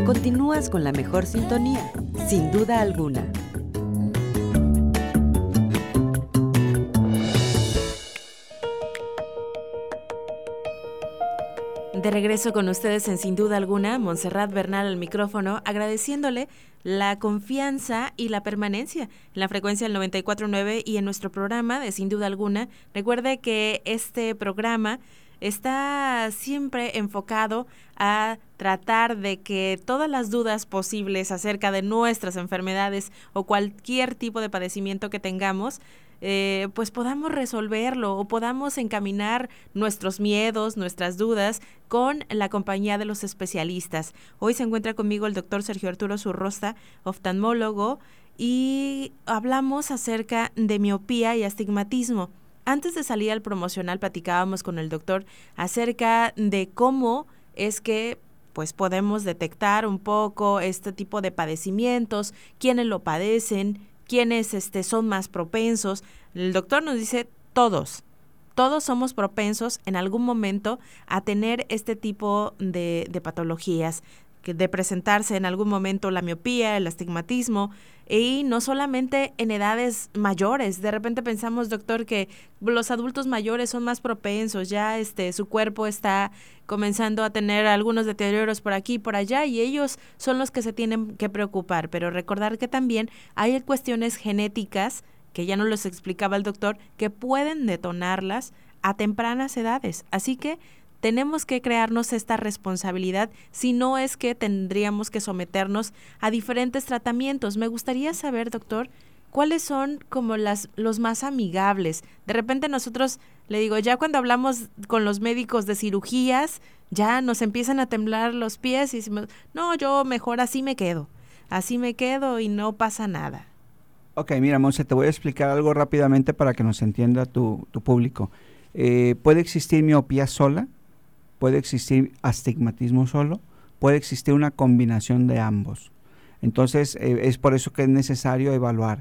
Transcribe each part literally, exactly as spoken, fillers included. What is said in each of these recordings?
Continúas con la mejor sintonía, sin duda alguna. De regreso con ustedes en Sin Duda Alguna, Montserrat Bernal al micrófono, agradeciéndole la confianza y la permanencia en la frecuencia del noventa y cuatro punto nueve y en nuestro programa de Sin Duda Alguna. Recuerde que este programa está siempre enfocado a tratar de que todas las dudas posibles acerca de nuestras enfermedades o cualquier tipo de padecimiento que tengamos, Eh, pues podamos resolverlo o podamos encaminar nuestros miedos, nuestras dudas con la compañía de los especialistas. Hoy se encuentra conmigo el doctor Sergio Arturo Zurrosta, oftalmólogo, y hablamos acerca de miopía y astigmatismo. Antes de salir al promocional platicábamos con el doctor acerca de cómo es que pues podemos detectar un poco este tipo de padecimientos, quiénes lo padecen, quiénes este, son más propensos. El doctor nos dice todos, todos somos propensos en algún momento a tener este tipo de, de patologías, que de presentarse en algún momento la miopía, el astigmatismo, y no solamente en edades mayores. De repente pensamos, doctor, que los adultos mayores son más propensos, ya este su cuerpo está comenzando a tener algunos deterioros por aquí y por allá, y ellos son los que se tienen que preocupar, pero recordar que también hay cuestiones genéticas, que ya nos los explicaba el doctor, que pueden detonarlas a tempranas edades, así que tenemos que crearnos esta responsabilidad, si no es que tendríamos que someternos a diferentes tratamientos. Me gustaría saber, doctor, ¿cuáles son como las los más amigables? De repente nosotros, le digo, ya cuando hablamos con los médicos de cirugías, ya nos empiezan a temblar los pies y decimos, no, yo mejor así me quedo, así me quedo y no pasa nada. Ok, mira, Monse, te voy a explicar algo rápidamente para que nos entienda tu, tu público. Eh, ¿Puede existir miopía sola? Puede existir astigmatismo solo, puede existir una combinación de ambos. Entonces, eh, es por eso que es necesario evaluar.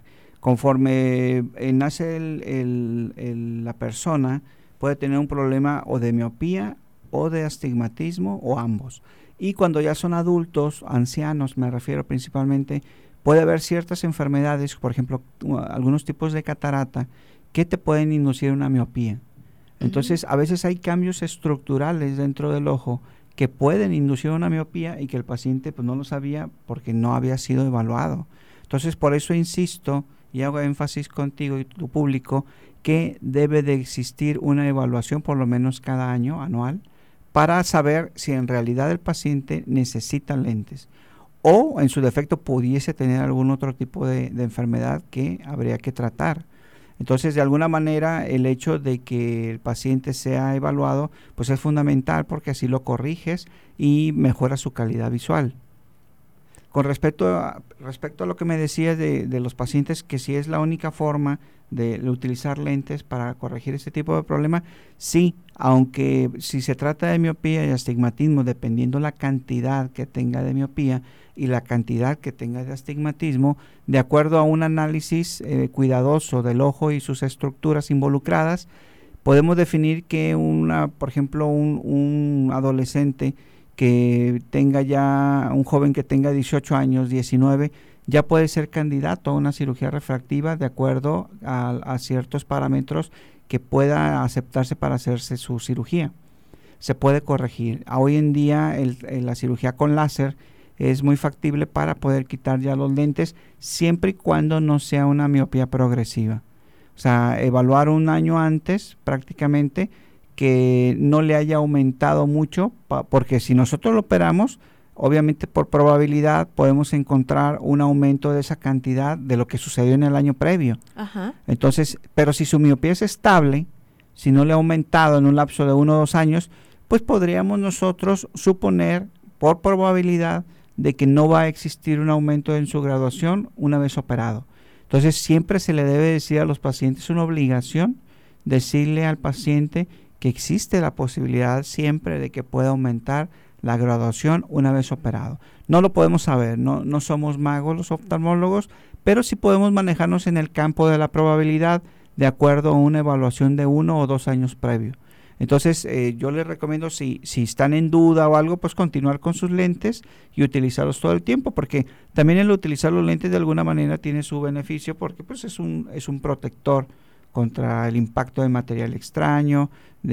Conforme eh, nace el, el, el, la persona, puede tener un problema o de miopía o de astigmatismo o ambos. Y cuando ya son adultos, ancianos, me refiero principalmente, puede haber ciertas enfermedades, por ejemplo, uh, algunos tipos de catarata, que te pueden inducir una miopía. Entonces, a veces hay cambios estructurales dentro del ojo que pueden inducir una miopía y que el paciente pues no lo sabía porque no había sido evaluado. Entonces, por eso insisto y hago énfasis contigo y tu público que debe de existir una evaluación por lo menos cada año, anual, para saber si en realidad el paciente necesita lentes o en su defecto pudiese tener algún otro tipo de, de enfermedad que habría que tratar. Entonces, de alguna manera, el hecho de que el paciente sea evaluado, pues es fundamental porque así lo corriges y mejora su calidad visual. Con respecto a, respecto a lo que me decías de, de los pacientes, que si es la única forma de, de utilizar lentes para corregir este tipo de problema, sí, aunque si se trata de miopía y astigmatismo, dependiendo la cantidad que tenga de miopía y la cantidad que tenga de astigmatismo, de acuerdo a un análisis eh, cuidadoso del ojo y sus estructuras involucradas, podemos definir que una, por ejemplo, un, un adolescente que tenga ya, un joven que tenga dieciocho años, diecinueve, ya puede ser candidato a una cirugía refractiva de acuerdo a, a ciertos parámetros que pueda aceptarse para hacerse su cirugía. Se puede corregir. Hoy en día el, el, la cirugía con láser es muy factible para poder quitar ya los lentes siempre y cuando no sea una miopía progresiva. O sea, evaluar un año antes prácticamente que no le haya aumentado mucho, pa, porque si nosotros lo operamos, obviamente por probabilidad podemos encontrar un aumento de esa cantidad de lo que sucedió en el año previo. Ajá. Entonces, pero si su miopía es estable, si no le ha aumentado en un lapso de uno o dos años, pues podríamos nosotros suponer por probabilidad de que no va a existir un aumento en su graduación una vez operado. Entonces, siempre se le debe decir a los pacientes, es una obligación decirle al paciente que existe la posibilidad siempre de que pueda aumentar la graduación una vez operado. No lo podemos saber, no, no somos magos los oftalmólogos, pero sí podemos manejarnos en el campo de la probabilidad de acuerdo a una evaluación de uno o dos años previo. Entonces, eh, yo les recomiendo, si, si están en duda o algo, pues continuar con sus lentes y utilizarlos todo el tiempo, porque también el utilizar los lentes de alguna manera tiene su beneficio, porque pues es un, es un protector contra el impacto de material extraño,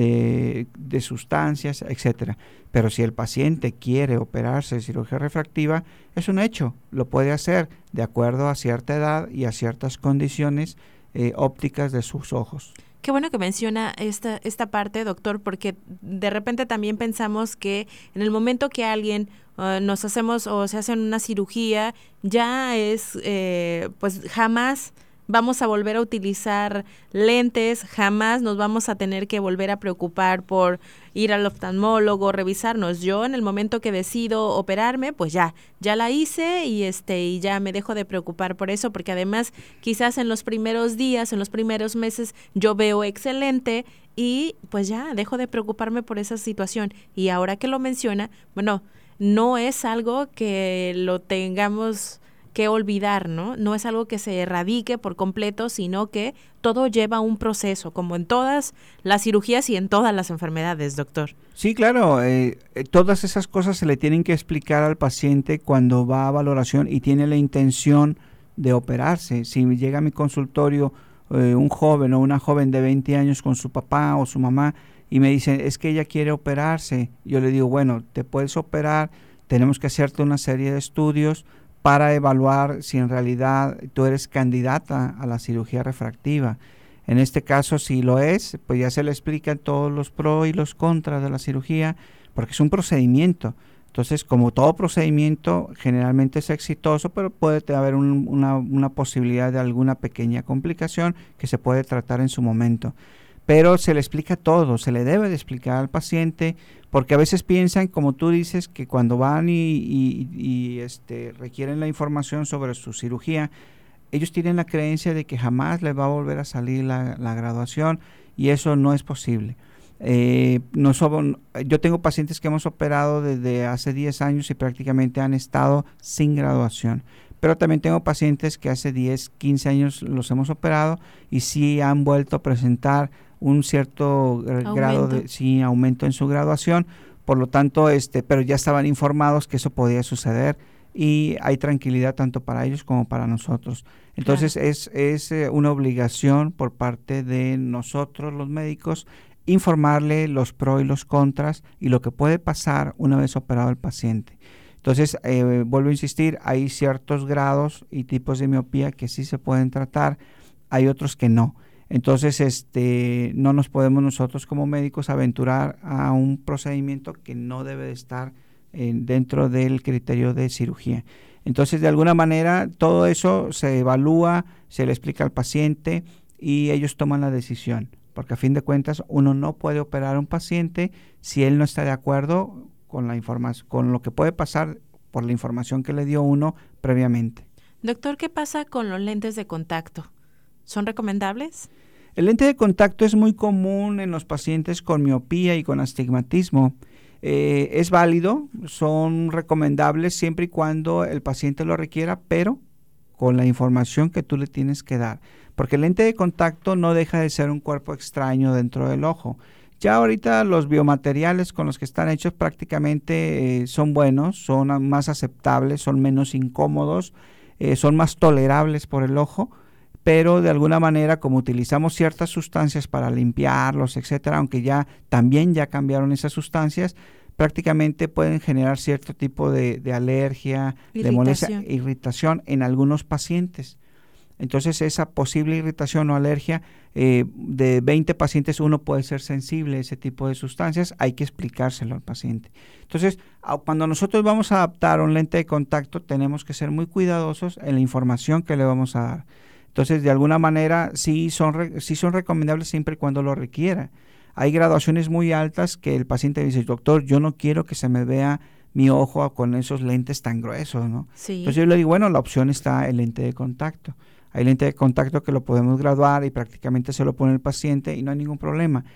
de, de sustancias, etcétera. Pero si el paciente quiere operarse de cirugía refractiva, es un hecho, lo puede hacer de acuerdo a cierta edad y a ciertas condiciones eh, ópticas de sus ojos. Qué bueno que menciona esta, esta parte, doctor, porque de repente también pensamos que en el momento que alguien uh, nos hacemos o se hace una cirugía, ya es, eh, pues jamás vamos a volver a utilizar lentes, jamás nos vamos a tener que volver a preocupar por ir al oftalmólogo, revisarnos. Yo en el momento que decido operarme, pues ya, ya la hice y este y ya me dejo de preocupar por eso, porque además quizás en los primeros días, en los primeros meses yo veo excelente y pues ya dejo de preocuparme por esa situación. Y ahora que lo menciona, bueno, no es algo que lo tengamos que olvidar, ¿no? No es algo que se erradique por completo, sino que todo lleva un proceso, como en todas las cirugías y en todas las enfermedades, doctor. Sí, claro, eh, eh, todas esas cosas se le tienen que explicar al paciente cuando va a valoración y tiene la intención de operarse. Si llega a mi consultorio eh, un joven o una joven de veinte años con su papá o su mamá y me dicen, es que ella quiere operarse, yo le digo, bueno, te puedes operar, tenemos que hacerte una serie de estudios para evaluar si en realidad tú eres candidata a la cirugía refractiva. En este caso, si lo es, pues ya se le explican todos los pros y los contras de la cirugía, porque es un procedimiento. Entonces, como todo procedimiento, generalmente es exitoso, pero puede haber un, una, una posibilidad de alguna pequeña complicación que se puede tratar en su momento. Pero se le explica todo, se le debe de explicar al paciente, porque a veces piensan, como tú dices, que cuando van y, y, y este, requieren la información sobre su cirugía, ellos tienen la creencia de que jamás les va a volver a salir la, la graduación, y eso no es posible. Eh, no somos, yo tengo pacientes que hemos operado desde hace diez años y prácticamente han estado sin graduación. Pero también tengo pacientes que hace diez, quince años los hemos operado y sí han vuelto a presentar un cierto aumento. grado de sí, aumento en su graduación, por lo tanto, este, pero ya estaban informados que eso podía suceder y hay tranquilidad tanto para ellos como para nosotros. Entonces, claro. es, es eh, una obligación por parte de nosotros los médicos informarle los pros y los contras y lo que puede pasar una vez operado el paciente. Entonces, eh, vuelvo a insistir, hay ciertos grados y tipos de miopía que sí se pueden tratar, hay otros que no. Entonces, este, no nos podemos nosotros como médicos aventurar a un procedimiento que no debe de estar eh, dentro del criterio de cirugía. Entonces, de alguna manera, todo eso se evalúa, se le explica al paciente y ellos toman la decisión, porque a fin de cuentas uno no puede operar a un paciente si él no está de acuerdo con la información, con lo que puede pasar por la información que le dio uno previamente. Doctor, ¿qué pasa con los lentes de contacto? ¿Son recomendables? El lente de contacto es muy común en los pacientes con miopía y con astigmatismo. Eh, es válido, son recomendables siempre y cuando el paciente lo requiera, pero con la información que tú le tienes que dar. Porque el lente de contacto no deja de ser un cuerpo extraño dentro del ojo. Ya ahorita los biomateriales con los que están hechos prácticamente eh, son buenos, son más aceptables, son menos incómodos, eh, son más tolerables por el ojo, pero de alguna manera como utilizamos ciertas sustancias para limpiarlos, etcétera, aunque ya también ya cambiaron esas sustancias, prácticamente pueden generar cierto tipo de, de alergia, irritación. de molestia, irritación en algunos pacientes. Entonces, esa posible irritación o alergia, eh, de veinte pacientes, uno puede ser sensible a ese tipo de sustancias, hay que explicárselo al paciente. Entonces, a, cuando nosotros vamos a adaptar un lente de contacto, tenemos que ser muy cuidadosos en la información que le vamos a dar. Entonces, de alguna manera, sí son, re, sí son recomendables siempre y cuando lo requiera. Hay graduaciones muy altas que el paciente dice, doctor, yo no quiero que se me vea mi ojo con esos lentes tan gruesos, ¿no? Sí. Entonces, yo le digo, bueno, la opción está el lente de contacto. Hay lente de contacto que lo podemos graduar y prácticamente se lo pone el paciente y no hay ningún problema.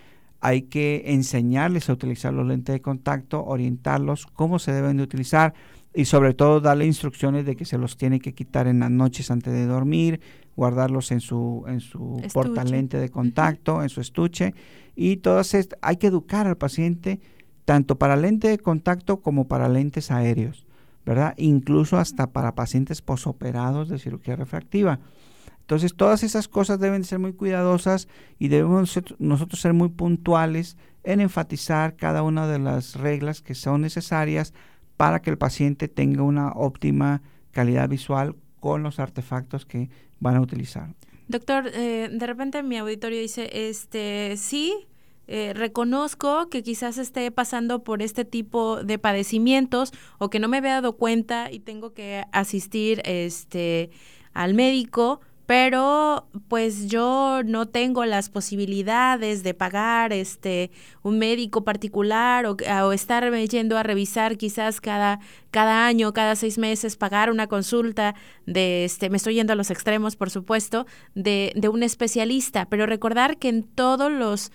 hay que enseñarles a utilizar los lentes de contacto, orientarlos cómo se deben de utilizar y sobre todo darle instrucciones de que se los tiene que quitar en las noches antes de dormir, guardarlos en su en su portalente de contacto, uh-huh. en su estuche, y todas estas, hay que educar al paciente tanto para lente de contacto como para lentes aéreos, ¿verdad? Incluso hasta para pacientes posoperados de cirugía refractiva. Entonces, todas esas cosas deben ser muy cuidadosas y debemos ser, nosotros ser muy puntuales en enfatizar cada una de las reglas que son necesarias para que el paciente tenga una óptima calidad visual con los artefactos que van a utilizar. Doctor, eh, de repente mi auditorio dice, este, sí, eh, reconozco que quizás esté pasando por este tipo de padecimientos o que no me había dado cuenta y tengo que asistir, este, al médico, pero pues yo no tengo las posibilidades de pagar este un médico particular o, o estar yendo a revisar quizás cada cada año, cada seis meses, pagar una consulta de este, me estoy yendo a los extremos, por supuesto, de, de un especialista, pero recordar que en todos los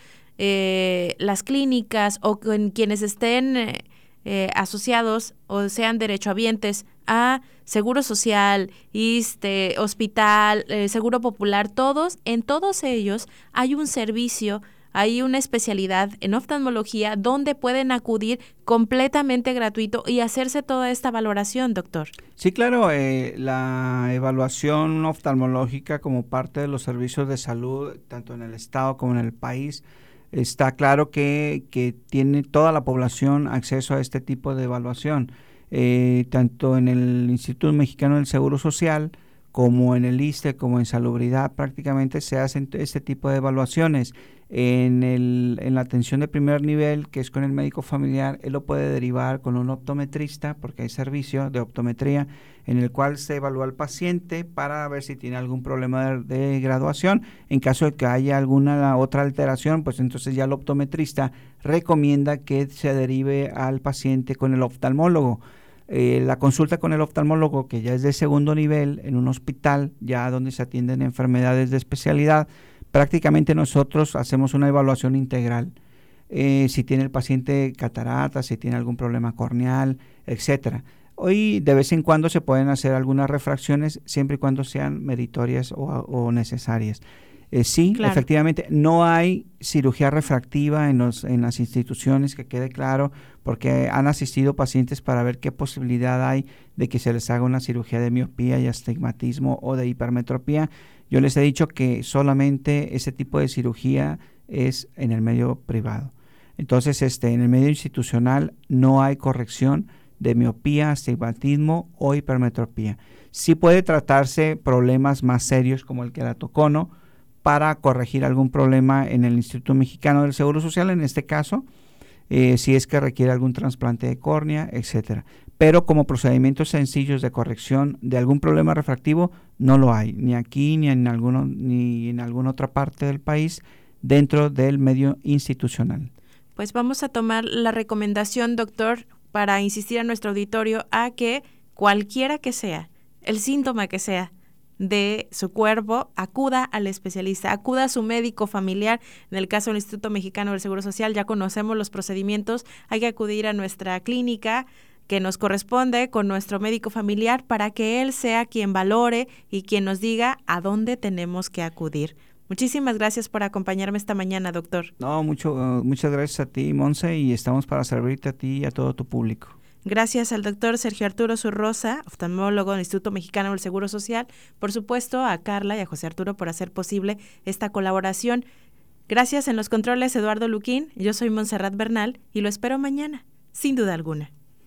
eh, las clínicas o con quienes estén eh, eh, asociados o sean derechohabientes a Seguro Social, ISSSTE, Hospital, eh, Seguro Popular, todos, en todos ellos hay un servicio, hay una especialidad en oftalmología donde pueden acudir completamente gratuito y hacerse toda esta valoración, doctor. Sí, claro, eh, la evaluación oftalmológica como parte de los servicios de salud, tanto en el estado como en el país, está claro que, que tiene toda la población acceso a este tipo de evaluación. Eh, tanto en el Instituto Mexicano del Seguro Social como en el ISSSTE, como en Salubridad, prácticamente se hacen este tipo de evaluaciones. En, el, en la atención de primer nivel, que es con el médico familiar, él lo puede derivar con un optometrista, porque hay servicio de optometría en el cual se evalúa al paciente para ver si tiene algún problema de, de graduación. En caso de que haya alguna otra alteración, pues entonces ya el optometrista recomienda que se derive al paciente con el oftalmólogo. Eh, la consulta con el oftalmólogo, que ya es de segundo nivel, en un hospital, ya donde se atienden enfermedades de especialidad, prácticamente nosotros hacemos una evaluación integral. Eh, si tiene el paciente catarata, si tiene algún problema corneal, etcétera. Hoy de vez en cuando se pueden hacer algunas refracciones, siempre y cuando sean meritorias o, o necesarias. Eh, sí, claro. Efectivamente, no hay cirugía refractiva en, los, en las instituciones, que quede claro, porque han asistido pacientes para ver qué posibilidad hay de que se les haga una cirugía de miopía y astigmatismo o de hipermetropía. Yo les he dicho que solamente ese tipo de cirugía es en el medio privado. Entonces, este, en el medio institucional no hay corrección de miopía, astigmatismo o hipermetropía. Sí puede tratarse problemas más serios como el queratocono, para corregir algún problema en el Instituto Mexicano del Seguro Social, en este caso, eh, si es que requiere algún trasplante de córnea, etcétera. Pero como procedimientos sencillos de corrección de algún problema refractivo, no lo hay, ni aquí ni en, alguno, ni en alguna otra parte del país dentro del medio institucional. Pues vamos a tomar la recomendación, doctor, para insistir a nuestro auditorio a que cualquiera que sea, el síntoma que sea, de su cuerpo, acuda al especialista, acuda a su médico familiar. En el caso del Instituto Mexicano del Seguro Social ya conocemos los procedimientos, hay que acudir a nuestra clínica que nos corresponde con nuestro médico familiar para que él sea quien valore y quien nos diga a dónde tenemos que acudir. Muchísimas gracias por acompañarme esta mañana, doctor. No, mucho, uh, muchas gracias a ti, Monse, y estamos para servirte a ti y a todo tu público. Gracias al doctor Sergio Arturo Zurrosa, oftalmólogo del Instituto Mexicano del Seguro Social, por supuesto a Carla y a José Arturo por hacer posible esta colaboración. Gracias en los controles Eduardo Luquín, yo soy Montserrat Bernal y lo espero mañana, sin duda alguna.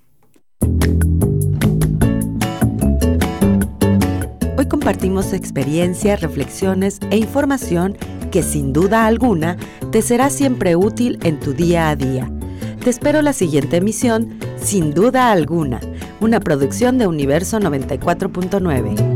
Hoy compartimos experiencias, reflexiones e información que sin duda alguna te será siempre útil en tu día a día. Te espero la siguiente emisión, sin duda alguna, una producción de Universo noventa y cuatro punto nueve.